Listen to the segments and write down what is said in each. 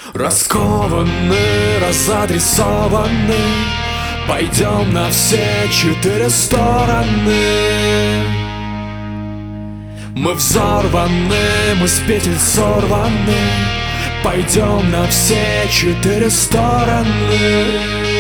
Раскованный, разадресованный, пойдем на все 4 стороны. Мы взорваны, мы с петель сорваны, пойдем на все 4 стороны.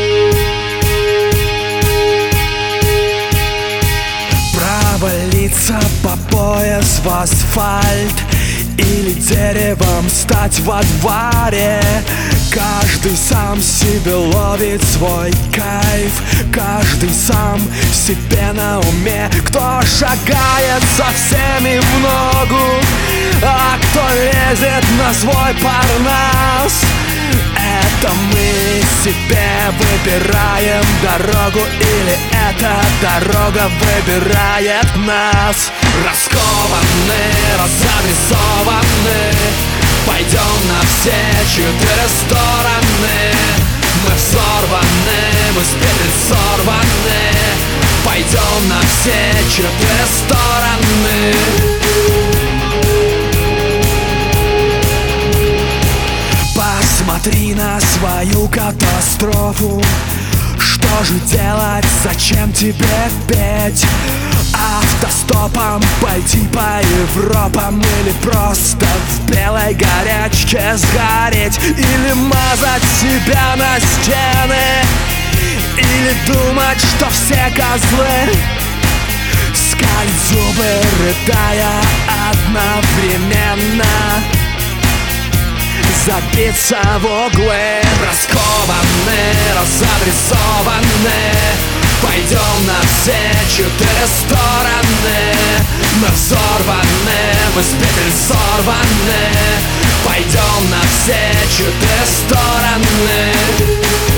Провалиться по пояс в асфальт или деревом стать во дворе. Каждый сам себе ловит свой кайф, каждый сам себе на уме. Кто шагает со всеми в ногу, а кто лезет на свой парнас. Это мы себе выбираем дорогу, или эта дорога выбирает нас. Раскованны, разадресованы, пойдем на все 4 стороны. Мы взорваны, мы с петель сорваны, пойдем на все 4 стороны. Посмотри на свою катастрофу. Что же делать, зачем тебе петь? Автостопом пойти по Европам, или просто в белой горячке сгореть, или мазать себя на стены, или думать, что все козлы, скалить зубы, рыдая одновременно, забиться в углы. Раскованны, разадресованы, пойдем на все 4 стороны. Мы взорваны, мы с петель сорваны, пойдем на все 4 стороны.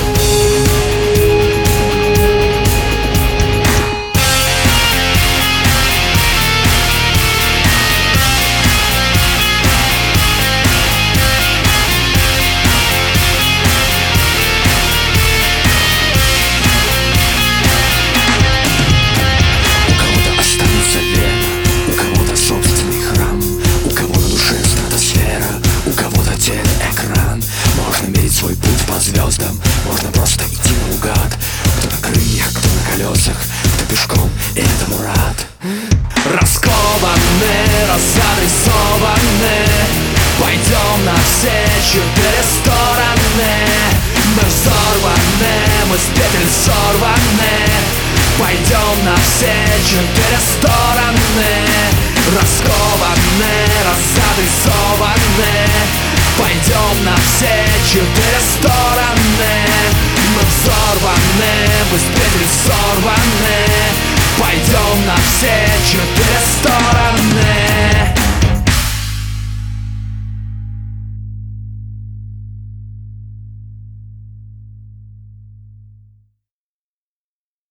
Свой путь по звездам, можно просто идти наугад. Кто на крыльях, кто на колесах, кто пешком, и это Мурат. Раскованны, разадресованы, пойдем на все 4 стороны. Мы взорваны, мы с петель сорваны, пойдем на все 4 стороны. Раскованны, разадресованы, пойдем на все 4 стороны. Мы взорваны, мы с петель сорваны, пойдем на все 4 стороны.